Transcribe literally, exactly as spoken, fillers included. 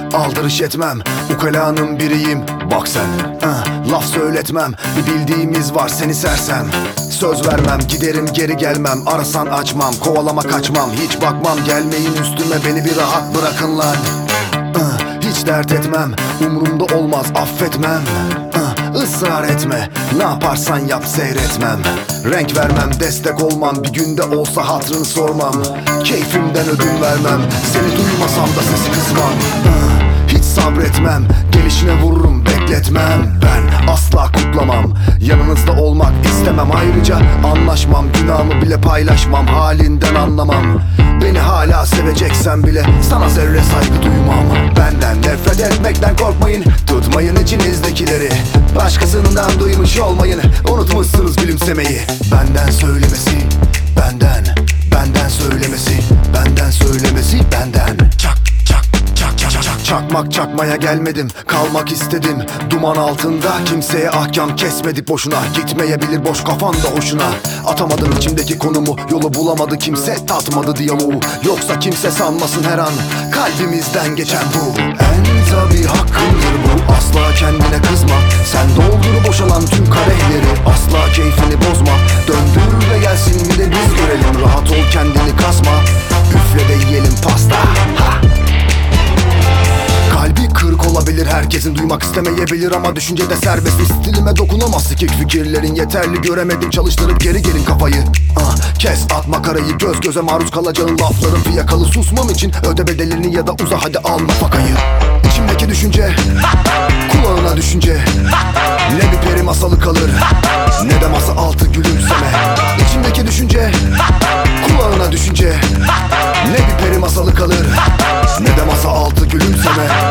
aldırış etmem, ukalanın biriyim. Bak sen, ah, laf söyletmem. Bir bildiğimiz var, seni sersem. Söz vermem, giderim geri gelmem. Arasan açmam, kovalama kaçmam. Hiç bakmam, gelmeyin üstüme, beni bir rahat bırakın lan. ah, Hiç dert etmem, umurumda olmaz, affetmem. ah, Israr etme, ne yaparsan yap, seyretmem. Renk vermem, destek olmam. Bir günde olsa hatrını sormam. Keyfimden ödün vermem, seni duymasam da sesi kısmam. ah, Hiç sabretmem, gelişine vururum, bekletmem. Ben asla kutlamam, yanınızda olmak istemem. Ayrıca anlaşmam, günahımı bile paylaşmam. Halinden anlamam, beni hala seveceksen bile sana zerre saygı duymam. Benden nefret etmekten korkmayın, tutmayın içinizdekileri. Başkasından duymuş olmayın, unutmuşsunuz gülümsemeyi. Benden söylemesi, benden, benden söylemesi, benden söylemesi, benden. Çak çak çak çak çak çak. Çakmak çakmaya gelmedim, kalmak istedim. Duman altında kimseye ahkam kesmedik boşuna. Gitmeyebilir boş kafan da hoşuna. Atamadım içimdeki konumu, yolu bulamadı kimse, tatmadı diyaloğu. Yoksa kimse sanmasın her an kalbimizden geçen bu. En tabi hakkındır bu, asla kendine kızma. Sen doldur boşalan tüm kadehleri, asla keyfini bozma. Döndür ve gelsin bir de biz görelim. Rahat ol, kendini kasma, üfle de yiyelim pasta. Ha! Kalbi kırık olabilir, herkesin duymak istemeyebilir ama düşüncede serbest. Stilime dokunamaz sikik fikirlerin, yeterli göremedim, çalıştırıp geri gelin kafayı. ah, Kes at makarayı, göz göze maruz kalacağın lafların fiyakalı. Susmam için öde bedelini ya da uza, hadi al nafakayı. İçimdeki düşünce kulağına düşünce, ne bir peri masalı kalır, ne de masa altı gülümseme. İçimdeki düşünce kulağına düşünce, ne bir peri masalı kalır, ne de masa altı gülümseme.